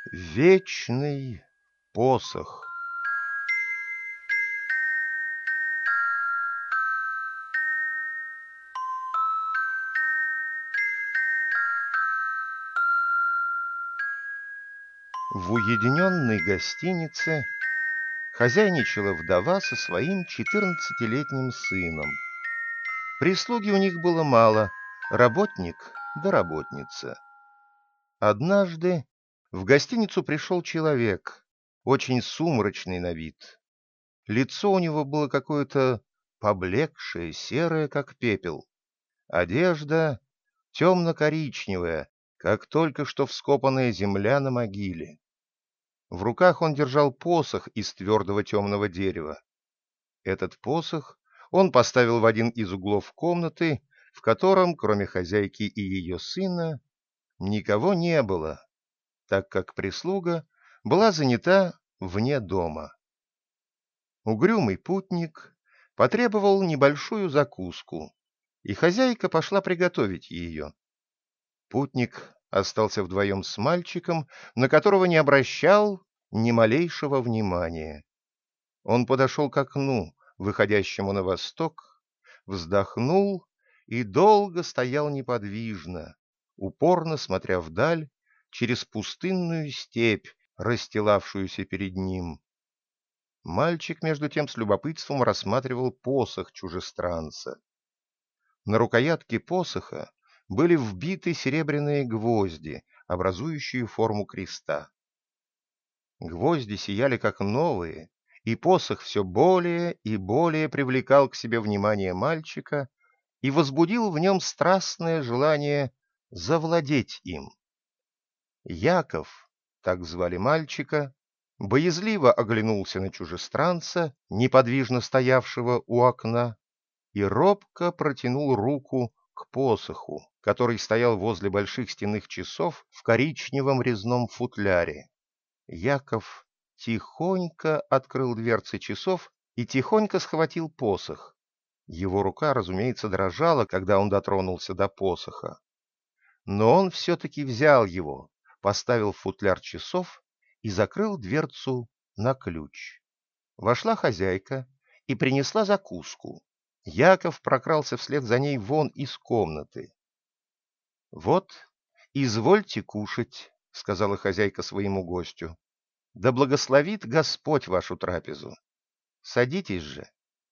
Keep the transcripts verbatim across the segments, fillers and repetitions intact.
Вечный посох. В уединенной гостинице хозяйничала вдова со своим четырнадцатилетним сыном. Прислуги у них было мало, работник да работница. Однажды в гостиницу пришел человек, очень сумрачный на вид. Лицо у него было какое-то поблекшее, серое, как пепел. Одежда темно-коричневая, как только что вскопанная земля на могиле. В руках он держал посох из твердого темного дерева. Этот посох он поставил в один из углов комнаты, в котором, кроме хозяйки и ее сына, никого не было, так как прислуга была занята вне дома. Угрюмый путник потребовал небольшую закуску, и хозяйка пошла приготовить ее. Путник остался вдвоем с мальчиком, на которого не обращал ни малейшего внимания. Он подошел к окну, выходящему на восток, вздохнул и долго стоял неподвижно, упорно смотря вдаль через пустынную степь, расстилавшуюся перед ним. Мальчик, между тем, с любопытством рассматривал посох чужестранца. На рукоятке посоха были вбиты серебряные гвозди, образующие форму креста. Гвозди сияли как новые, и посох все более и более привлекал к себе внимание мальчика и возбудил в нем страстное желание завладеть им. Яков, так звали мальчика, боязливо оглянулся на чужестранца, неподвижно стоявшего у окна, и робко протянул руку к посоху, который стоял возле больших стенных часов в коричневом резном футляре. Яков тихонько открыл дверцы часов и тихонько схватил посох. Его рука, разумеется, дрожала, когда он дотронулся до посоха. Но он все-таки взял его, поставил в футляр часов и закрыл дверцу на ключ. Вошла хозяйка и принесла закуску. Яков прокрался вслед за ней вон из комнаты. — Вот, извольте кушать, — сказала хозяйка своему гостю. — Да благословит Господь вашу трапезу. Садитесь же.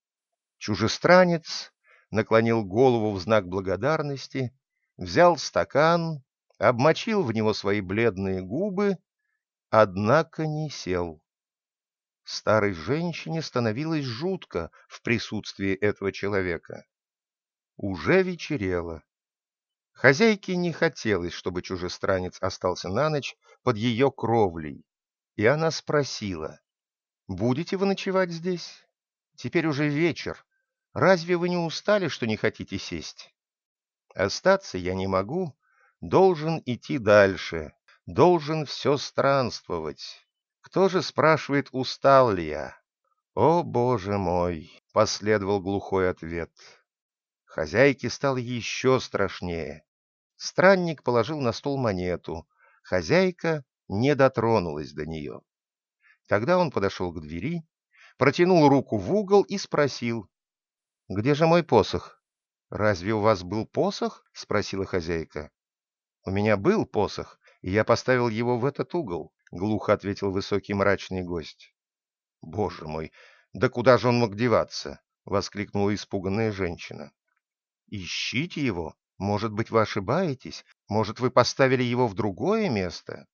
Чужестранец наклонил голову в знак благодарности, взял стакан, обмочил в него свои бледные губы, однако не сел. Старой женщине становилось жутко в присутствии этого человека. Уже вечерело. Хозяйке не хотелось, чтобы чужестранец остался на ночь под ее кровлей, и она спросила: «Будете вы ночевать здесь? Теперь уже вечер. Разве вы не устали, что не хотите сесть?» «Остаться я не могу, должен идти дальше, должен все странствовать. Кто же спрашивает, устал ли я?» «О, Боже мой!» — последовал глухой ответ. Хозяйке стало еще страшнее. Странник положил на стол монету. Хозяйка не дотронулась до нее. Тогда он подошел к двери, протянул руку в угол и спросил: «Где же мой посох?» «Разве у вас был посох?» — спросила хозяйка. «У меня был посох, и я поставил его в этот угол», — глухо ответил высокий мрачный гость. «Боже мой, да куда же он мог деваться?» — воскликнула испуганная женщина. «Ищите его. Может быть, вы ошибаетесь? Может, вы поставили его в другое место?»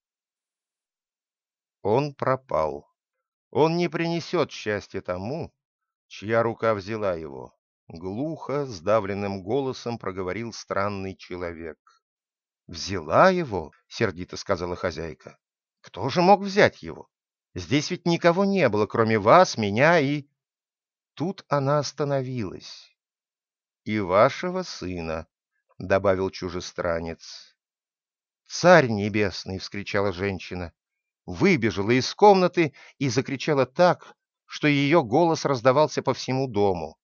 Он пропал. Он не принесет счастья тому, чья рука взяла его. Глухо, сдавленным голосом проговорил странный человек. «Взяла его?» — сердито сказала хозяйка. «Кто же мог взять его? Здесь ведь никого не было, кроме вас, меня и...» Тут она остановилась. «И вашего сына», — добавил чужестранец. «Царь небесный!» — вскричала женщина. Выбежала из комнаты и закричала так, что ее голос раздавался по всему дому.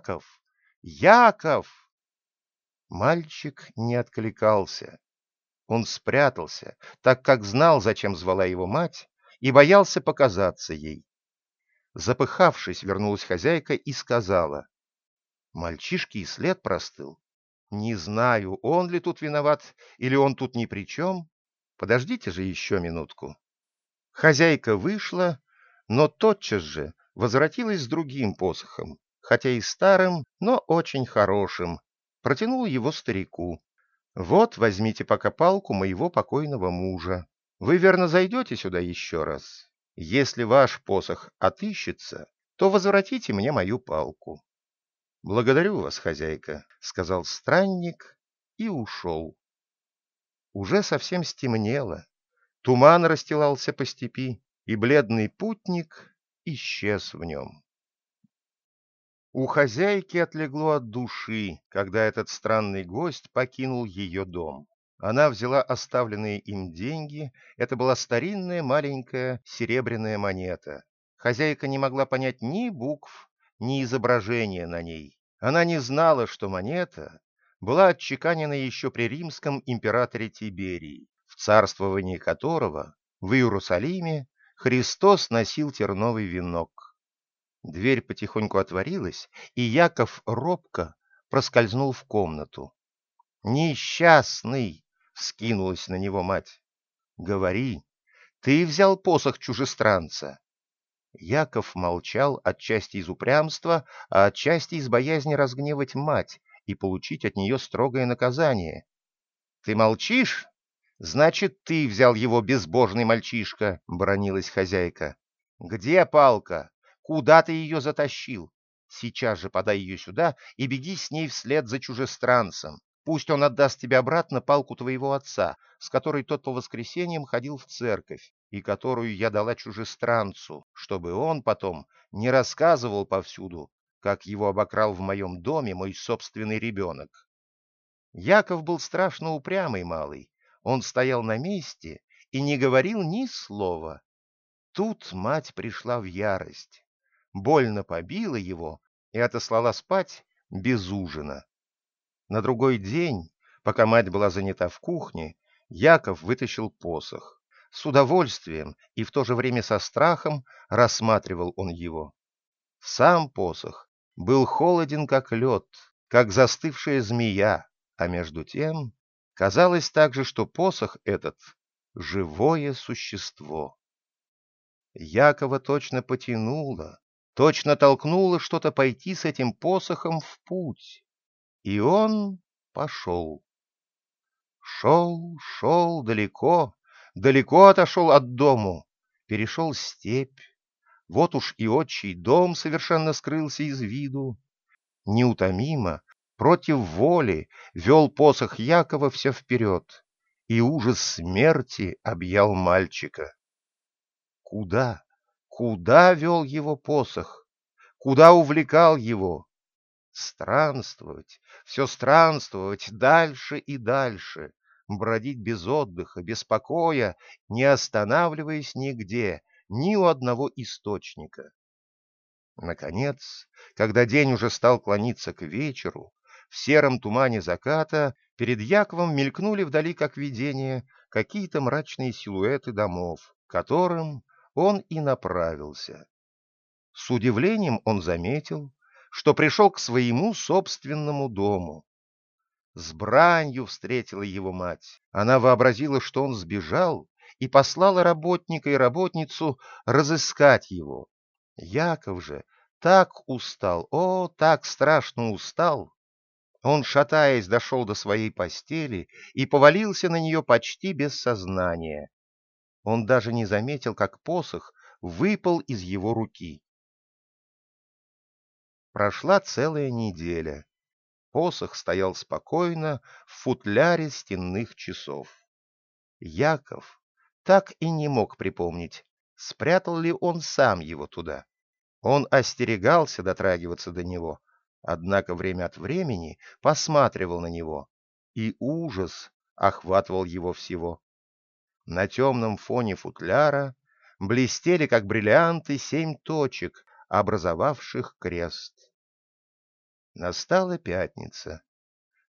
«Яков! Яков!» Мальчик не откликался. Он спрятался, так как знал, зачем звала его мать, и боялся показаться ей. Запыхавшись, вернулась хозяйка и сказала: «Мальчишке и след простыл. Не знаю, он ли тут виноват, или он тут ни при чем. Подождите же еще минутку». Хозяйка вышла, но тотчас же возвратилась с другим посохом, хотя и старым, но очень хорошим. Протянула его старику. «Вот, возьмите пока палку моего покойного мужа. Вы, верно, зайдете сюда еще раз. Если ваш посох отыщется, то возвратите мне мою палку». «Благодарю вас, хозяйка», — сказал странник и ушел. Уже совсем стемнело, туман расстилался по степи, и бледный путник исчез в нем. У хозяйки отлегло от души, когда этот странный гость покинул ее дом. Она взяла оставленные им деньги, это была старинная маленькая серебряная монета. Хозяйка не могла понять ни букв, ни изображения на ней. Она не знала, что монета была отчеканена еще при римском императоре Тиберии, в царствовании которого в Иерусалиме Христос носил терновый венок. Дверь потихоньку отворилась, и Яков робко проскользнул в комнату. «Несчастный!» — вскинулась на него мать. «Говори, ты взял посох чужестранца?» Яков молчал отчасти из упрямства, а отчасти из боязни разгневать мать и получить от нее строгое наказание. «Ты молчишь? Значит, ты взял его, безбожный мальчишка!» — бранилась хозяйка. «Где палка? Куда ты ее затащил? Сейчас же подай ее сюда и беги с ней вслед за чужестранцем. Пусть он отдаст тебе обратно палку твоего отца, с которой тот по воскресеньям ходил в церковь, и которую я дала чужестранцу, чтобы он потом не рассказывал повсюду, как его обокрал в моем доме мой собственный ребенок». Яков был страшно упрямый малый. Он стоял на месте и не говорил ни слова. Тут мать пришла в ярость, больно побила его и отослала спать без ужина. На другой день, пока мать была занята в кухне, Яков вытащил посох. С удовольствием и в то же время со страхом рассматривал он его. Сам посох был холоден, как лед, как застывшая змея, а между тем казалось также, что посох этот — живое существо. Якова точно потянуло, точно толкнуло что-то пойти с этим посохом в путь. И он пошел. Шел, шел далеко, далеко отошел от дому, перешел степь. Вот уж и отчий дом совершенно скрылся из виду. Неутомимо, против воли, вел посох Якова все вперед, и ужас смерти объял мальчика. Куда, куда вел его посох? Куда увлекал его? Странствовать, все странствовать, дальше и дальше, бродить без отдыха, без покоя, не останавливаясь нигде, ни у одного источника. Наконец, когда день уже стал клониться к вечеру, в сером тумане заката перед Яковом мелькнули вдали, как видение, какие-то мрачные силуэты домов, к которым он и направился. С удивлением он заметил, что пришел к своему собственному дому. С бранью встретила его мать. Она вообразила, что он сбежал, и послала работника и работницу разыскать его. Яков же так устал, о, так страшно устал. Он, шатаясь, дошел до своей постели и повалился на нее почти без сознания. Он даже не заметил, как посох выпал из его руки. Прошла целая неделя. Посох стоял спокойно в футляре стенных часов. Яков так и не мог припомнить, спрятал ли он сам его туда. Он остерегался дотрагиваться до него, однако время от времени посматривал на него, и ужас охватывал его всего. На темном фоне футляра блестели, как бриллианты, семь точек, образовавших крест. Настала пятница.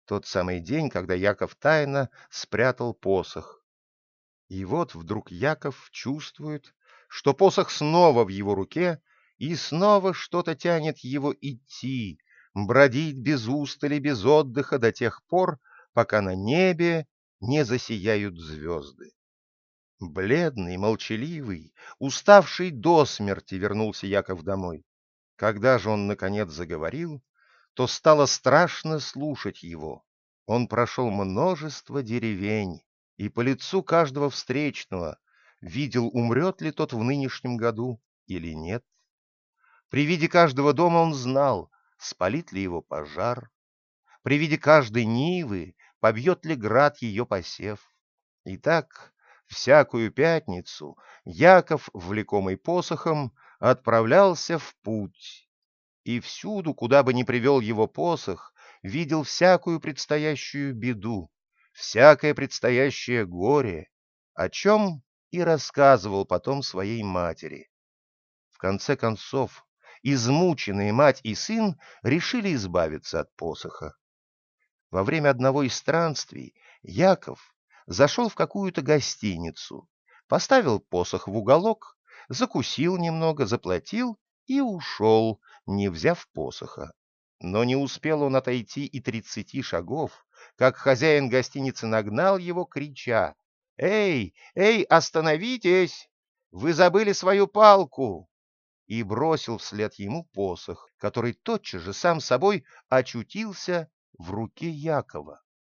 тот самый день, когда Яков тайно спрятал посох. И вот вдруг Яков чувствует, что посох снова в его руке, и снова что-то тянет его идти, бродить без устали, без отдыха до тех пор, пока на небе не засияют звезды. Бледный, молчаливый, уставший до смерти вернулся Яков домой. Когда же он, наконец, заговорил, то стало страшно слушать его. Он прошел множество деревень, и по лицу каждого встречного видел, умрет ли тот в нынешнем году или нет. При виде каждого дома он знал, спалит ли его пожар. При виде каждой нивы побьет ли град ее посев. И так всякую пятницу Яков, влекомый посохом, отправлялся в путь. И всюду, куда бы ни привел его посох, видел всякую предстоящую беду, всякое предстоящее горе, о чем и рассказывал потом своей матери. В конце концов, измученные мать и сын решили избавиться от посоха. Во время одного из странствий Яков зашел в какую-то гостиницу, поставил посох в уголок, закусил немного, заплатил и ушел, не взяв посоха. Но не успел он отойти и тридцати шагов, как хозяин гостиницы нагнал его, крича: «Эй, эй, остановитесь! Вы забыли свою палку!» И бросил вслед ему посох, который тотчас же сам собой очутился в руке Якова.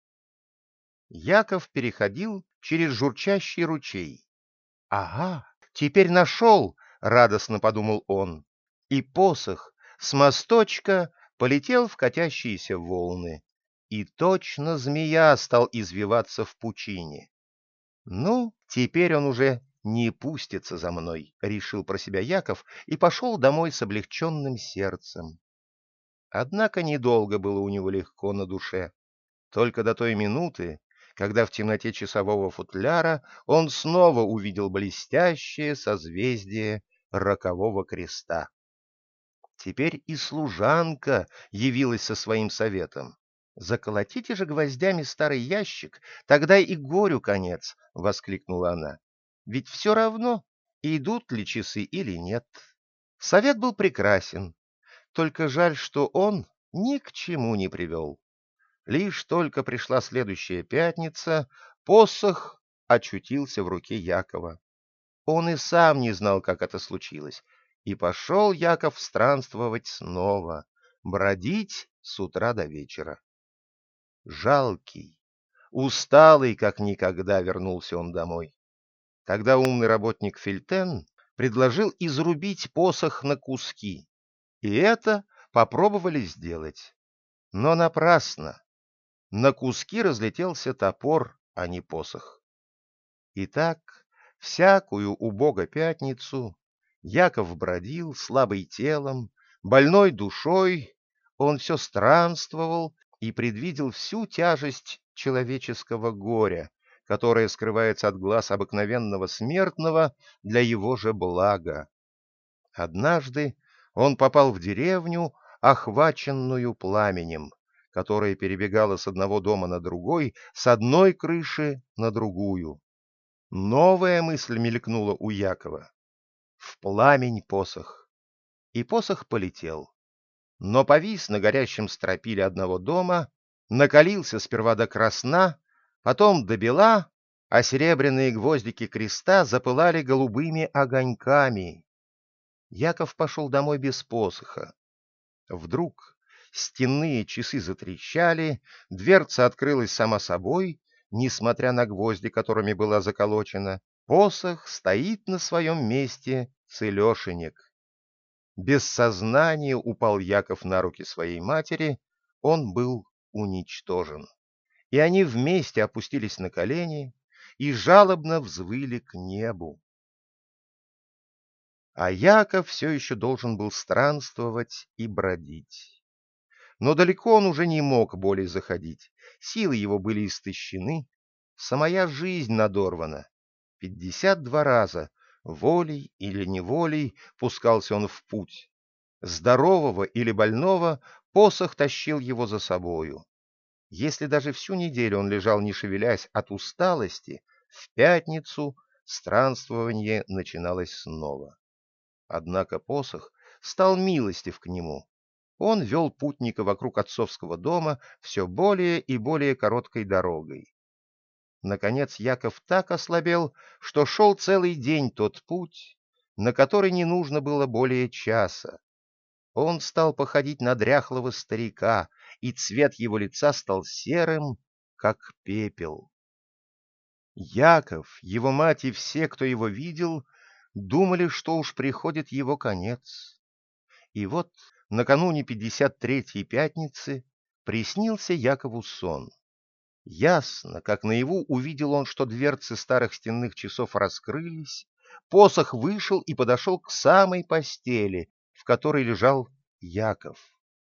Яков переходил через журчащий ручей. «Ага, теперь нашел!» — радостно подумал он. И посох с мосточка полетел в катящиеся волны, и точно змея стал извиваться в пучине. «Ну, теперь он уже не пустится за мной», — решил про себя Яков и пошел домой с облегченным сердцем. Однако недолго было у него легко на душе. Только до той минуты, когда в темноте часового футляра он снова увидел блестящее созвездие рокового креста. Теперь и служанка явилась со своим советом. «Заколотите же гвоздями старый ящик, тогда и горю конец», — воскликнула она. «Ведь все равно, идут ли часы или нет». Совет был прекрасен, только жаль, что он ни к чему не привел. Лишь только пришла следующая пятница, посох очутился в руке Якова. Он и сам не знал, как это случилось, и пошел Яков странствовать снова, бродить с утра до вечера. Жалкий, усталый, как никогда, вернулся он домой. Тогда умный работник Фельтен предложил изрубить посох на куски, и это попробовали сделать. Но напрасно. На куски разлетелся топор, а не посох. Итак, всякую убого пятницу Яков бродил слабый телом, больной душой, он все странствовал и предвидел всю тяжесть человеческого горя, которое скрывается от глаз обыкновенного смертного для его же блага. Однажды он попал в деревню, охваченную пламенем, которое перебегало с одного дома на другой, с одной крыши на другую. Новая мысль мелькнула у Якова. В пламень посох. И посох полетел. Но повис на горящем стропиле одного дома, накалился сперва до красна, потом до бела, а серебряные гвоздики креста запылали голубыми огоньками. Яков пошел домой без посоха. Вдруг стенные часы затрещали, дверца открылась сама собой, несмотря на гвозди, которыми была заколочена. Посох стоит на своем месте целешенек. Без сознания упал Яков на руки своей матери, он был уничтожен. И они вместе опустились на колени и жалобно взвыли к небу. А Яков все еще должен был странствовать и бродить. Но далеко он уже не мог более заходить, силы его были истощены, самая жизнь надорвана. Пятьдесят два раза, волей или неволей, пускался он в путь. Здорового или больного посох тащил его за собою. Если даже всю неделю он лежал, не шевелясь от усталости, в пятницу странствование начиналось снова. Однако посох стал милостив к нему. Он вел путника вокруг отцовского дома все более и более короткой дорогой. Наконец Яков так ослабел, что шел целый день тот путь, на который не нужно было более часа. Он стал походить на дряхлого старика, и цвет его лица стал серым, как пепел. Яков, его мать и все, кто его видел, думали, что уж приходит его конец. И вот накануне пятьдесят третьей пятницы приснился Якову сон. Ясно, как наяву, увидел он, что дверцы старых стенных часов раскрылись, посох вышел и подошел к самой постели, в которой лежал Яков.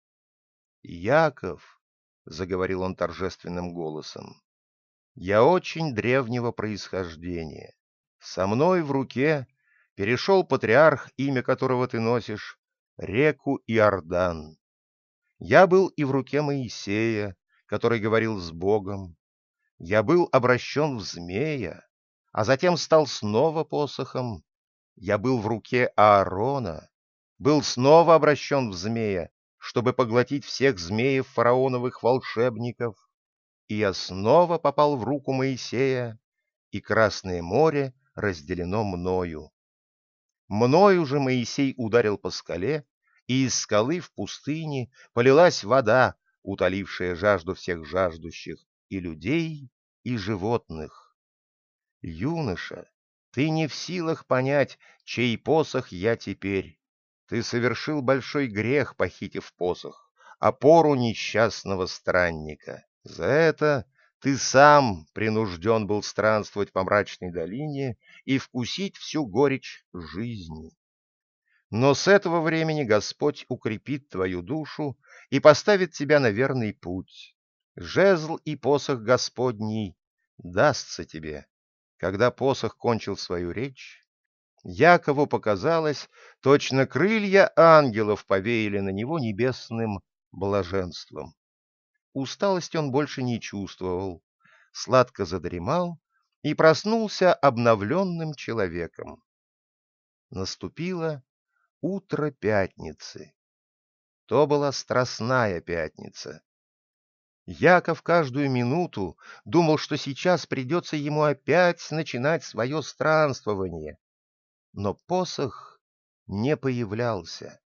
«Яков», — заговорил он торжественным голосом, — «я очень древнего происхождения. Со мной в руке перешел патриарх, имя которого ты носишь, реку Иордан. Я был и в руке Моисея, который говорил с Богом. Я был обращен в змея, а затем стал снова посохом. Я был в руке Аарона, был снова обращен в змея, чтобы поглотить всех змеев фараоновых волшебников. И я снова попал в руку Моисея, и Красное море разделено мною. Мною же Моисей ударил по скале, и из скалы в пустыне полилась вода, утолившая жажду всех жаждущих, и людей, и животных. Юноша, ты не в силах понять, чей посох я теперь. Ты совершил большой грех, похитив посох, опору несчастного странника. За это ты сам принужден был странствовать по мрачной долине и вкусить всю горечь жизни. Но с этого времени Господь укрепит твою душу и поставит тебя на верный путь. Жезл и посох Господний дастся тебе». Когда посох кончил свою речь, Якову показалось, точно крылья ангелов повеяли на него небесным блаженством. Усталости он больше не чувствовал, сладко задремал и проснулся обновленным человеком. Наступило утро пятницы. То была страстная пятница. Яков каждую минуту думал, что сейчас придется ему опять начинать свое странствование, но посох не появлялся.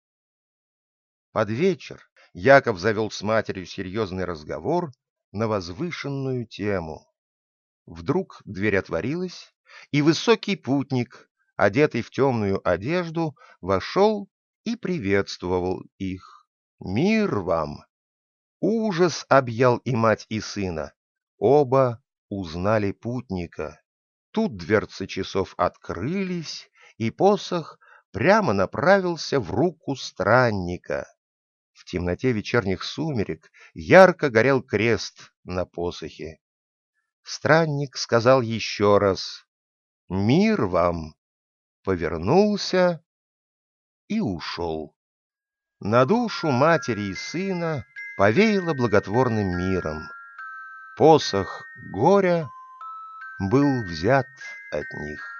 Под вечер Яков завел с матерью серьезный разговор на возвышенную тему. Вдруг дверь отворилась, и высокий путник, одетый в темную одежду, вошел и приветствовал их. «Мир вам!» Ужас объял и мать, и сына. Оба узнали путника. Тут дверцы часов открылись, и посох прямо направился в руку странника. В темноте вечерних сумерек ярко горел крест на посохе. Странник сказал еще раз «Мир вам!», повернулся и ушел. На душу матери и сына повеяло благотворным миром. Посох горя был взят от них.